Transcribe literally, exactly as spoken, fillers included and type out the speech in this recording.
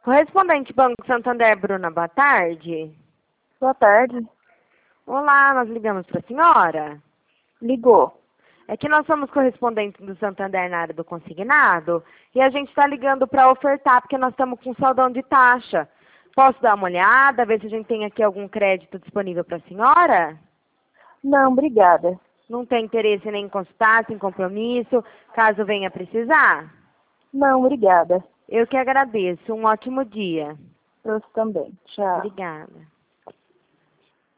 Correspondente Banco Santander, Bruna, boa tarde. Boa tarde. Olá, nós ligamos para a senhora. Ligou. É que nós somos correspondentes do Santander na área do consignado e a gente está ligando para ofertar porque nós estamos com saldão de taxa. Posso dar uma olhada, ver se a gente tem aqui algum crédito disponível para a senhora? Não, obrigada. Não tem interesse nem em consultar, sem compromisso, caso venha precisar? Não, obrigada. Eu que agradeço. Um ótimo dia. Eu também. Tchau. Obrigada.